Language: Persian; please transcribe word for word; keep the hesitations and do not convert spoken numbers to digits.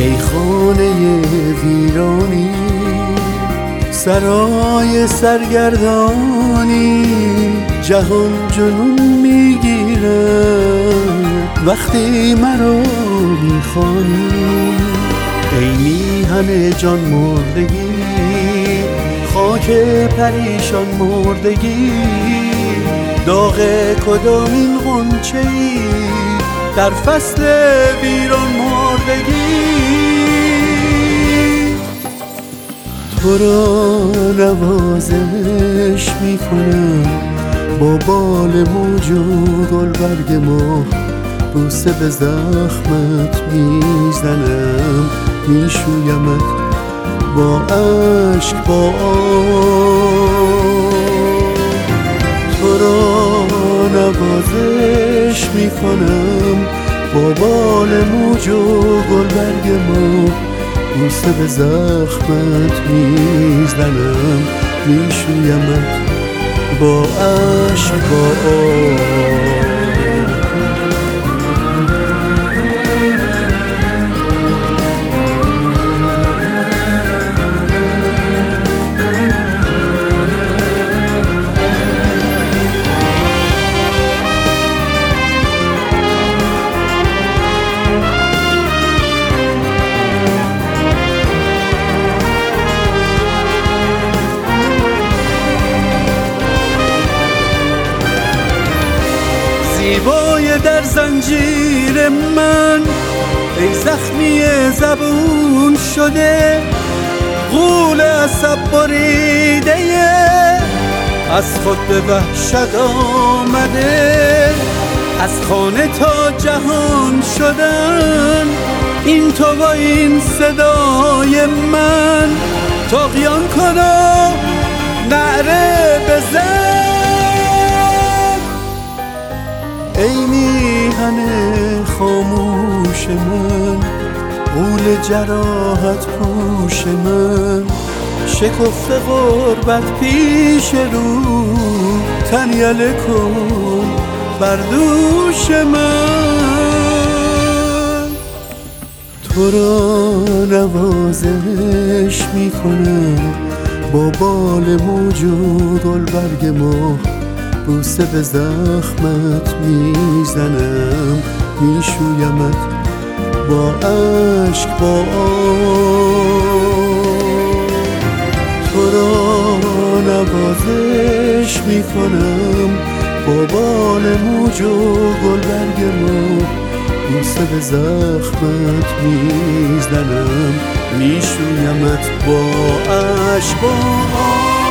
ای خانه ویرانی، سرای سرگردانی، جهان جنون میگیرد وقتی مرا میخوانی. ای میهن جان مردگی، خاک پریشان مردگی، داغ کدامین غنچه‌ای در فصل ویران مردگی. تو را نوازش میکنم با بال موج و گلبرگ ماه، بوسه به زخمت میزنم، میشویمت با عشق با آه. تو را نوازش میکنم با بال موج و گلبرگ ماه، بوسه به زخمت میزنم، میشویمت با عشق با آه. زیبای در زنجیر من، ای زخمی زبون شده، غول عصب بریده از خود به وحشت آمده، از خانه تا جهان شدن، این تو و این صدای من، طغیان کن و نعره بزن. ای میهن خاموش من، غول جراحت پوش من، شکفته غربت پیش رو، تن یله کن بر دوش من. تو را نوازش میکنم با بال موج و گلبرگ ماه، بوسه به زخمت میزنم، میشویمت با عشق با آه. تو را نوازش میکنم با بال موج و گلبرگ ماه، بوسه به زخمت میزنم، میشویمت با عشق با آه.